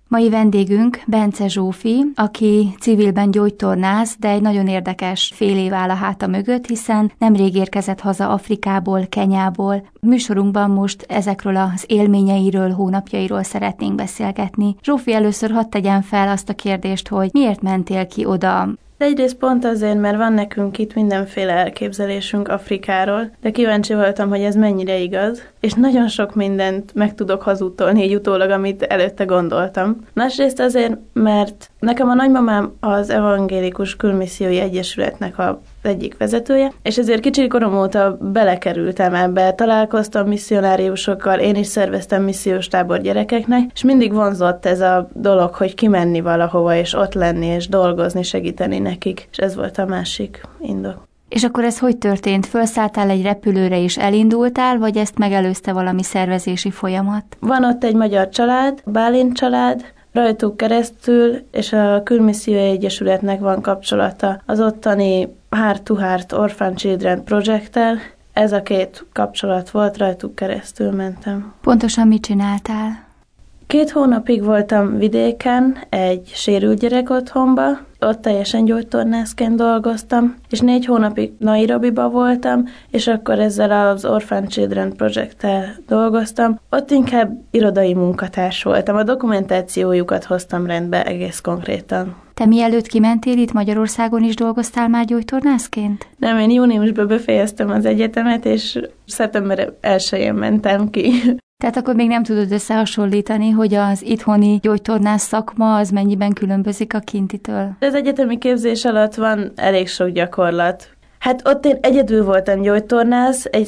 Mai vendégünk Bence Zsófi, aki civilben gyógytornász, de egy nagyon érdekes fél év áll a háta mögött, hiszen nemrég érkezett haza Afrikából, Kenyából. Műsorunkban most ezekről az élményeiről, hónapjairól szeretnénk beszélgetni. Zsófi, először hadd tegyen fel azt a kérdést, hogy miért mentél ki oda? Egyrészt pont azért, mert van nekünk itt mindenféle elképzelésünk Afrikáról, de kíváncsi voltam, hogy ez mennyire igaz, és nagyon sok mindent meg tudok hazudtolni így utólag, amit előtte gondoltam. Másrészt azért, mert nekem a nagymamám az Evangélikus Külmissziói Egyesületnek az egyik vezetője, és ezért kicsi korom óta belekerültem ebbe, találkoztam misszionáriusokkal, én is szerveztem missziós tábor gyerekeknek, és mindig vonzott ez a dolog, hogy kimenni valahova, és ott lenni, és dolgozni, segíteni nekik, és ez volt a másik indok. És akkor ez hogy történt? Felszálltál egy repülőre és elindultál, vagy ezt megelőzte valami szervezési folyamat? Van ott egy magyar család, Bálint család, rajtuk keresztül, és a Külmissziói Egyesületnek van kapcsolata az ottani Heart to Heart Orphan Children Project-tel. Ez a két kapcsolat volt, rajtuk keresztül mentem. Pontosan mit csináltál? 2 hónapig voltam vidéken, egy sérült gyerek otthonba, ott teljesen gyógytornászként dolgoztam, és 4 hónapig Nairobiba voltam, és akkor ezzel az Orphan Children Project-tel dolgoztam. Ott inkább irodai munkatárs voltam, a dokumentációjukat hoztam rendbe egész konkrétan. Te mielőtt kimentél, itt Magyarországon is dolgoztál már gyógytornászként? Nem, én júniusban befejeztem az egyetemet, és szeptember 1-én mentem ki. Tehát akkor még nem tudod összehasonlítani, hogy az itthoni gyógytornász szakma az mennyiben különbözik a kintitől? Az egyetemi képzés alatt van elég sok gyakorlat. Hát ott én egyedül voltam gyógytornász, egy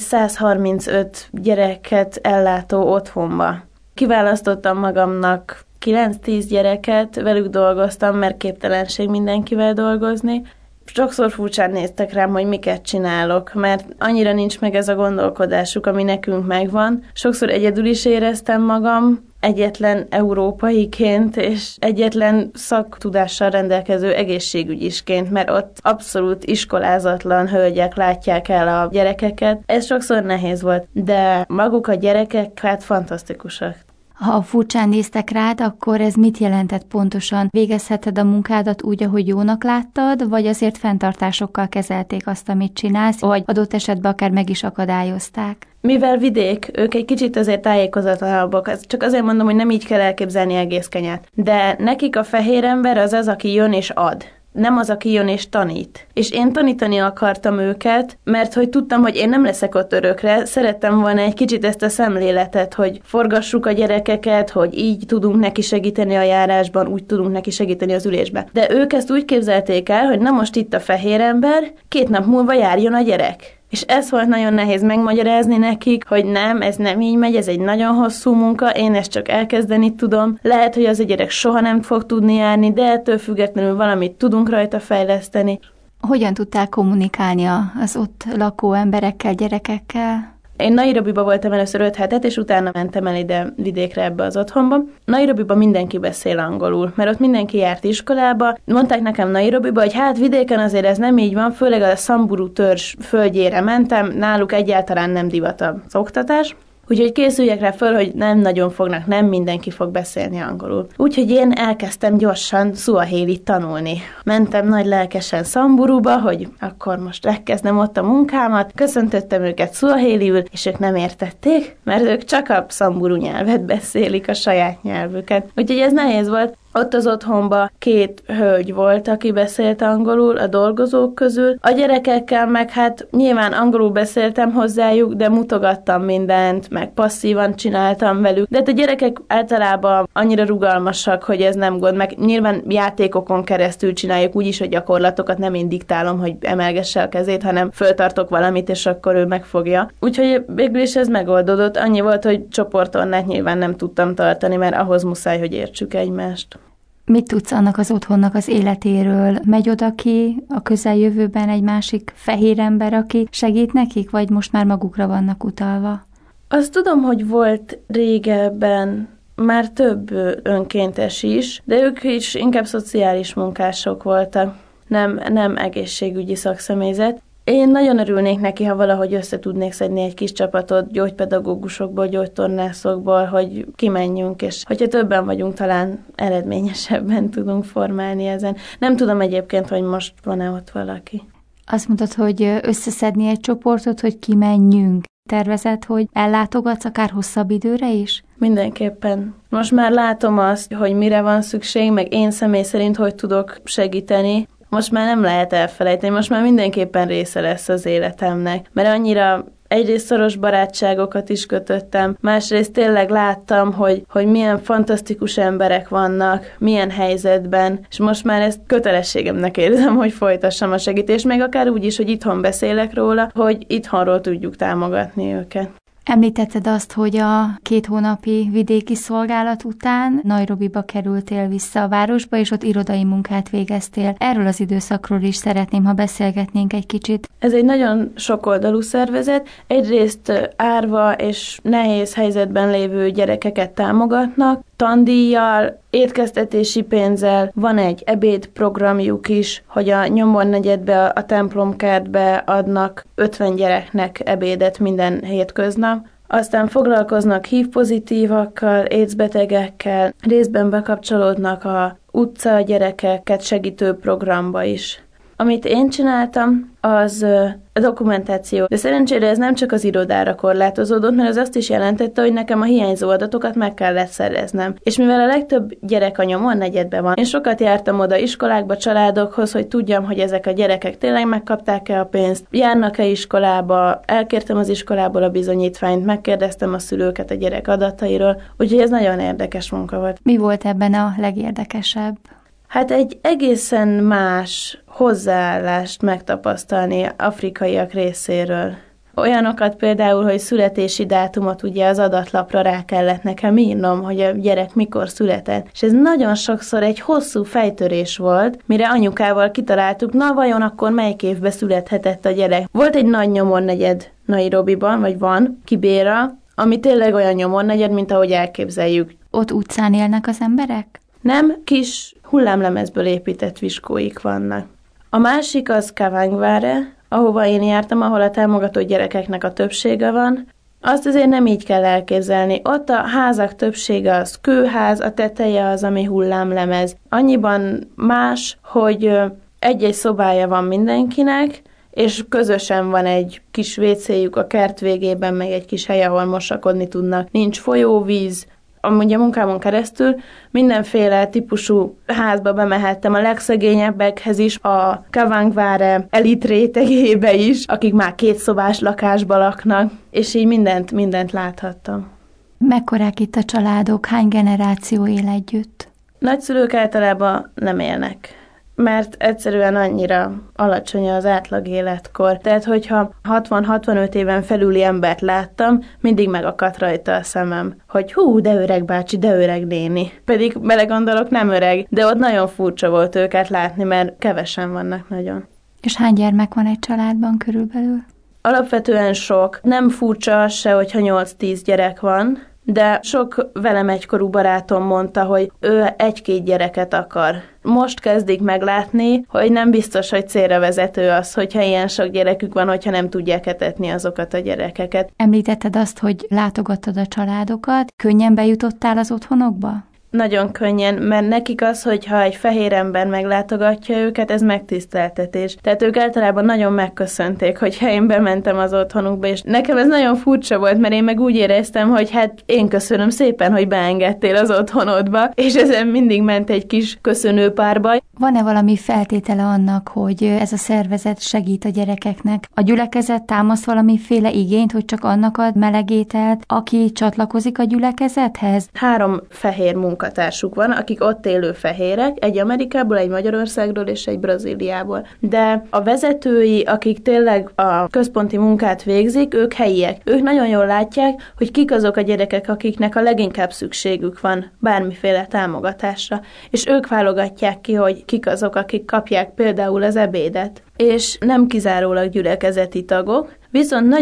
135 gyereket ellátó otthonba. Kiválasztottam magamnak 9-10 gyereket, velük dolgoztam, mert képtelenség mindenkivel dolgozni. Sokszor furcsán néztek rám, hogy miket csinálok, mert annyira nincs meg ez a gondolkodásuk, ami nekünk megvan. Sokszor egyedül is éreztem magam, egyetlen európaiként, és egyetlen szaktudással rendelkező egészségügyisként, mert ott abszolút iskolázatlan hölgyek látják el a gyerekeket. Ez sokszor nehéz volt, de maguk a gyerekek hát fantasztikusak. Ha furcsán néztek rád, akkor ez mit jelentett pontosan? Végezheted a munkádat úgy, ahogy jónak láttad, vagy azért fenntartásokkal kezelték azt, amit csinálsz, vagy adott esetben akár meg is akadályozták? Mivel vidék, ők egy kicsit azért tájékozatlanabbak, csak azért mondom, hogy nem így kell elképzelni egész Kenyát. De nekik a fehér ember az az, aki jön és ad. Nem az, aki jön és tanít. És én tanítani akartam őket, mert hogy tudtam, hogy én nem leszek ott örökre, szerettem volna egy kicsit ezt a szemléletet, hogy forgassuk a gyerekeket, hogy így tudunk neki segíteni a járásban, úgy tudunk neki segíteni az ülésben. De ők ezt úgy képzelték el, hogy na most itt a fehér ember, 2 nap múlva járjon a gyerek. És ez volt nagyon nehéz megmagyarázni nekik, hogy nem, ez nem így megy, ez egy nagyon hosszú munka, én ezt csak elkezdeni tudom. Lehet, hogy az a gyerek soha nem fog tudni járni, de ettől függetlenül valamit tudunk rajta fejleszteni. Hogyan tudtál kommunikálni az ott lakó emberekkel, gyerekekkel? Én Nairobiba voltam először 5 hetet, és utána mentem el ide vidékre ebbe az otthonba. Nairobiba mindenki beszél angolul, mert ott mindenki járt iskolába. Mondták nekem Nairobiba, hogy hát vidéken azért ez nem így van, főleg a Samburu törzs földjére mentem, náluk egyáltalán nem divat az oktatás. Úgyhogy készüljek rá föl, hogy nem nagyon fognak, nem mindenki fog beszélni angolul. Úgyhogy én elkezdtem gyorsan szuahélit tanulni. Mentem nagy lelkesen Samburuba, hogy akkor most elkezdem ott a munkámat. Köszöntöttem őket szuahéliül, és ők nem értették, mert ők csak a szamburu nyelvet beszélik, a saját nyelvüket. Úgyhogy ez nehéz volt. Ott az otthonban 2 hölgy volt, aki beszélt angolul a dolgozók közül. A gyerekekkel meg hát nyilván angolul beszéltem hozzájuk, de mutogattam mindent, meg passzívan csináltam velük. De a gyerekek általában annyira rugalmasak, hogy ez nem gond, meg nyilván játékokon keresztül csináljuk úgyis, hogy gyakorlatokat nem én diktálom, hogy emelgesse a kezét, hanem föltartok valamit, és akkor ő megfogja. Úgyhogy végül is ez megoldódott. Annyi volt, hogy csoportornát nyilván nem tudtam tartani, mert ahhoz muszáj, hogy értsük egymást. Mit tudsz annak az otthonnak az életéről? Megy oda ki a közeljövőben egy másik fehér ember, aki segít nekik, vagy most már magukra vannak utalva? Azt tudom, hogy volt régebben már több önkéntes is, de ők is inkább szociális munkások voltak, nem egészségügyi szakszemélyzet. Én nagyon örülnék neki, ha valahogy össze tudnék szedni egy kis csapatot gyógypedagógusokból, gyógytornászokból, hogy kimenjünk, és hogyha többen vagyunk, talán eredményesebben tudunk formálni ezen. Nem tudom egyébként, hogy most van-e ott valaki. Azt mondtad, hogy összeszedni egy csoportot, hogy kimenjünk. Tervezed, hogy ellátogatsz akár hosszabb időre is? Mindenképpen. Most már látom azt, hogy mire van szükség, meg én személy szerint hogy tudok segíteni. Most már nem lehet elfelejteni, most már mindenképpen része lesz az életemnek, mert annyira egyrészt szoros barátságokat is kötöttem, másrészt tényleg láttam, hogy milyen fantasztikus emberek vannak, milyen helyzetben, és most már ezt kötelességemnek érzem, hogy folytassam a segítést, meg akár úgy is, hogy itthon beszélek róla, hogy itthonról tudjuk támogatni őket. Említetted azt, hogy a 2 hónapi vidéki szolgálat után Nairobiba kerültél vissza a városba, és ott irodai munkát végeztél. Erről az időszakról is szeretném, ha beszélgetnénk egy kicsit. Ez egy nagyon sokoldalú szervezet. Egyrészt árva és nehéz helyzetben lévő gyerekeket támogatnak, tandíjjal, étkeztetési pénzzel, van egy ebédprogramjuk is, hogy a Nyomornegyedbe, a templomkertbe adnak 50 gyereknek ebédet minden hétköznap. Aztán foglalkoznak HIV-pozitívakkal, AIDS-betegekkel, részben bekapcsolódnak a utca gyerekeket segítő programba is. Amit én csináltam, az a dokumentáció. De szerencsére ez nem csak az irodára korlátozódott, mert az azt is jelentette, hogy nekem a hiányzó adatokat meg kellett szereznem. És mivel a legtöbb gyerek a Nyomornegyedben van, én sokat jártam oda iskolákba, családokhoz, hogy tudjam, hogy ezek a gyerekek tényleg megkapták-e a pénzt, járnak-e iskolába, elkértem az iskolából a bizonyítványt, megkérdeztem a szülőket a gyerek adatairól, úgyhogy ez nagyon érdekes munka volt. Mi volt ebben a legérdekesebb? Hát egy egészen más hozzáállást megtapasztalni afrikaiak részéről. Olyanokat például, hogy születési dátumot ugye az adatlapra rá kellett nekem írnom, hogy a gyerek mikor született. És ez nagyon sokszor egy hosszú fejtörés volt, mire anyukával kitaláltuk, na vajon akkor melyik évben születhetett a gyerek. Volt egy nagy nyomornegyed Nairobiban, vagy van, Kibera, ami tényleg olyan nyomornegyed, mint ahogy elképzeljük. Ott utcán élnek az emberek? Nem, kis hullámlemezből épített viskóik vannak. A másik az Kavangware, ahova én jártam, ahol a támogató gyerekeknek a többsége van. Azt azért nem így kell elképzelni. Ott a házak többsége az kőház, a teteje az, ami hullámlemez. Annyiban más, hogy egy-egy szobája van mindenkinek, és közösen van egy kis vécéjük a kert végében, meg egy kis hely, ahol mosakodni tudnak. Nincs folyóvíz. Amúgy a munkámon keresztül mindenféle típusú házba bemehettem, a legszegényebbekhez is, a Kavangware elit rétegébe is, akik már 2 szobás lakásba laknak, és így mindent láthattam. Mekkorák itt a családok? Hány generáció él együtt? Nagyszülők általában nem élnek, mert egyszerűen annyira alacsony az átlag életkor. Tehát, hogyha 60-65 éven felüli embert láttam, mindig megakadt rajta a szemem, hogy hú, de öreg bácsi, de öreg néni. Pedig belegondolok, nem öreg, de ott nagyon furcsa volt őket látni, mert kevesen vannak nagyon. És hány gyermek van egy családban körülbelül? Alapvetően sok. Nem furcsa az se, hogyha 8-10 gyerek van, de sok velem egykorú barátom mondta, hogy ő 1-2 gyereket akar. Most kezdik meglátni, hogy nem biztos, hogy célra vezető az, hogyha ilyen sok gyerekük van, hogyha nem tudják etetni azokat a gyerekeket. Említetted azt, hogy látogattad a családokat. Könnyen bejutottál az otthonokba? Nagyon könnyen, mert nekik az, hogyha egy fehér ember meglátogatja őket, ez megtiszteltetés. Tehát ők általában nagyon megköszönték, hogyha én bementem az otthonukba, és nekem ez nagyon furcsa volt, mert én meg úgy éreztem, hogy hát én köszönöm szépen, hogy beengedtél az otthonodba, és ezen mindig ment egy kis köszönőpárba. Van-e valami feltétele annak, hogy ez a szervezet segít a gyerekeknek? A gyülekezet támaszt valamiféle igényt, hogy csak annak ad melegételt, aki csatlakozik a gyülekezethez? 3 fehér munkatársuk van, akik ott élő fehérek, egy Amerikából, egy Magyarországról és egy Brazíliából. De a vezetői, akik tényleg a központi munkát végzik, ők helyiek. Ők nagyon jól látják, hogy kik azok a gyerekek, akiknek a leginkább szükségük van bármiféle támogatásra. És ők válogatják ki, hogy kik azok, akik kapják például az ebédet. És nem kizárólag gyülekezeti tagok, viszont nagyon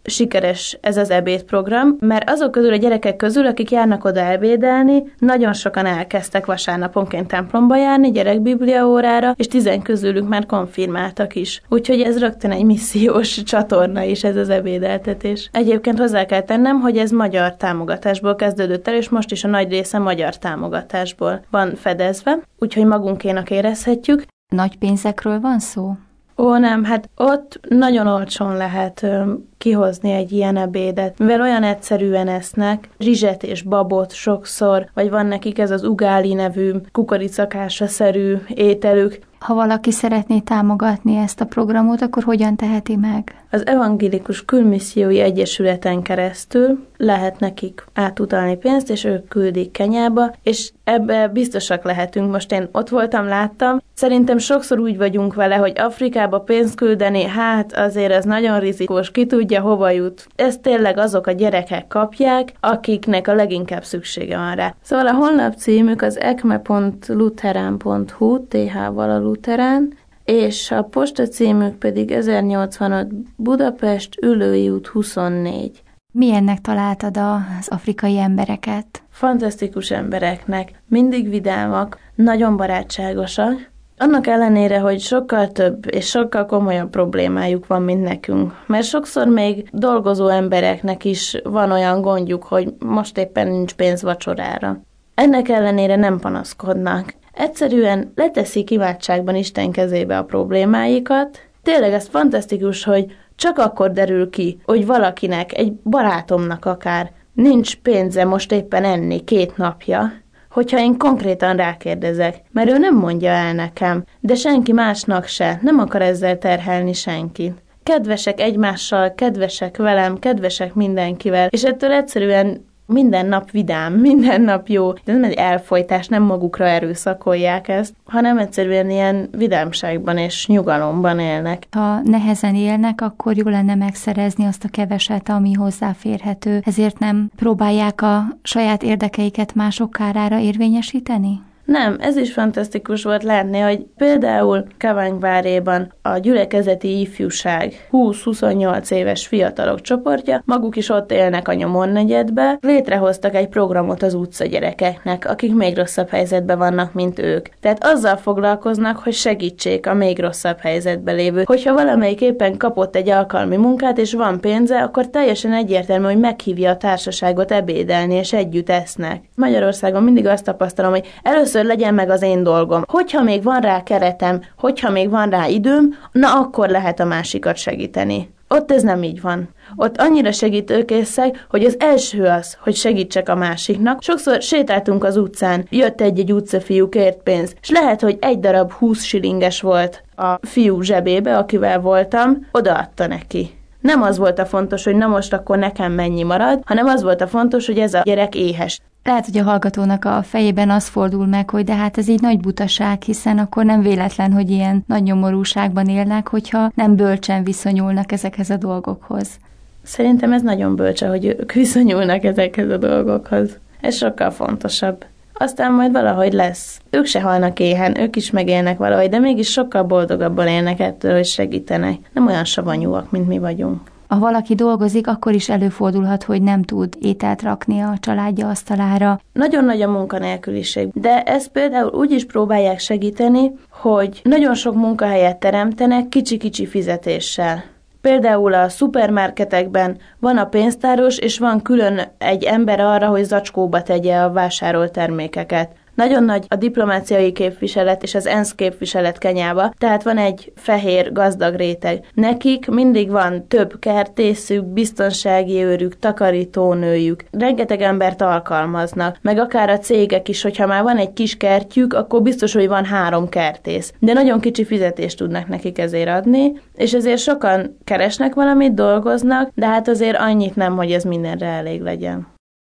sikeres ez az ebédprogram, mert azok közül a gyerekek közül, akik járnak oda ebédelni, nagyon sokan elkezdtek vasárnaponként templomba járni, gyerekbiblia órára, és 10 közülük már konfirmáltak is. Úgyhogy ez rögtön egy missziós csatorna is, ez az ebédeltetés. Egyébként hozzá kell tennem, hogy ez magyar támogatásból kezdődött el, és most is a nagy része magyar támogatásból van fedezve, úgyhogy magunkénak érezhetjük. Nagy pénzekről van szó? Ó, nem, hát ott nagyon olcsón lehet kihozni egy ilyen ebédet, mivel olyan egyszerűen esznek, rizset és babot sokszor, vagy van nekik ez az ugáli nevű kukoricakása-szerű ételük. Ha valaki szeretné támogatni ezt a programot, akkor hogyan teheti meg? Az Evangélikus Külmissziói Egyesületen keresztül lehet nekik átutalni pénzt, és ők küldik Kenyába, és ebbe biztosak lehetünk. Most én ott voltam, láttam. Szerintem sokszor úgy vagyunk vele, hogy Afrikába pénzt küldeni, hát azért ez nagyon rizikós, ki tudja, hova jut. Ezt tényleg azok a gyerekek kapják, akiknek a leginkább szüksége van rá. Szóval a honlapcímük az ecme.lutheran.hu, TH-val a Luterán, és a postacímük pedig 1085 Budapest, Üllői út 24. Milyennek találtad az afrikai embereket? Fantasztikus embereknek, mindig vidámak, nagyon barátságosak, annak ellenére, hogy sokkal több és sokkal komolyabb problémájuk van, mint nekünk. Mert sokszor még dolgozó embereknek is van olyan gondjuk, hogy most éppen nincs pénz vacsorára. Ennek ellenére nem panaszkodnak. Egyszerűen leteszik imádságban Isten kezébe a problémáikat. Tényleg ez fantasztikus, hogy csak akkor derül ki, hogy valakinek, egy barátomnak akár, nincs pénze most éppen enni 2 napja, hogyha én konkrétan rákérdezek, mert ő nem mondja el nekem, de senki másnak se, nem akar ezzel terhelni senkit. Kedvesek egymással, kedvesek velem, kedvesek mindenkivel, és ettől egyszerűen minden nap vidám, minden nap jó. De nem egy elfojtás, nem magukra erőszakolják ezt, hanem egyszerűen ilyen vidámságban és nyugalomban élnek. Ha nehezen élnek, akkor jó lenne megszerezni azt a keveset, ami hozzáférhető. Ezért nem próbálják a saját érdekeiket mások kárára érvényesíteni? Nem, ez is fantasztikus volt látni, hogy például Kaványváréban a gyülekezeti ifjúság 20-28 éves fiatalok csoportja, maguk is ott élnek a Nyomor negyedbe, létrehoztak egy programot az utcagyerekeknek, akik még rosszabb helyzetben vannak, mint ők. Tehát azzal foglalkoznak, hogy segítsék a még rosszabb helyzetben lévő. Hogyha valamelyik éppen kapott egy alkalmi munkát, és van pénze, akkor teljesen egyértelmű, hogy meghívja a társaságot ebédelni, és együtt esznek. Magyarországon mindig azt tapasztalom, hogy először legyen meg az én dolgom. Hogyha még van rá keretem, hogyha még van rá időm, na akkor lehet a másikat segíteni. Ott ez nem így van. Ott annyira segítőkészek, hogy az első az, hogy segítsek a másiknak. Sokszor sétáltunk az utcán, jött egy utcafiú, kért pénzt, és lehet, hogy egy darab 20 shillinges volt a fiú zsebébe, akivel voltam, odaadta neki. Nem az volt a fontos, hogy na most akkor nekem mennyi marad, hanem az volt a fontos, hogy ez a gyerek éhes. Lehet, hogy a hallgatónak a fejében az fordul meg, hogy de hát ez így nagy butaság, hiszen akkor nem véletlen, hogy ilyen nagy nyomorúságban élnek, hogyha nem bölcsen viszonyulnak ezekhez a dolgokhoz. Szerintem ez nagyon bölcs, hogy ők viszonyulnak ezekhez a dolgokhoz. Ez sokkal fontosabb. Aztán majd valahogy lesz. Ők se halnak éhen, ők is megélnek valahogy, de mégis sokkal boldogabban élnek ettől, hogy segítenek. Nem olyan savanyúak, mint mi vagyunk. Ha valaki dolgozik, akkor is előfordulhat, hogy nem tud ételt rakni a családja asztalára. Nagyon nagy a munkanélküliség, de ezt például úgy is próbálják segíteni, hogy nagyon sok munkahelyet teremtenek kicsi-kicsi fizetéssel. Például a szupermarketekben van a pénztáros, és van külön egy ember arra, hogy zacskóba tegye a vásárolt termékeket. Nagyon nagy a diplomáciai képviselet és az ENSZ képviselet Kenyába, tehát van egy fehér gazdag réteg. Nekik mindig van több kertészük, biztonsági őrük, takarítónőjük. Rengeteg embert alkalmaznak, meg akár a cégek is, hogyha már van egy kis kertjük, akkor biztos, hogy van 3 kertész. De nagyon kicsi fizetést tudnak nekik ezért adni, és ezért sokan keresnek valamit, dolgoznak, de hát azért annyit nem, hogy ez mindenre elég legyen.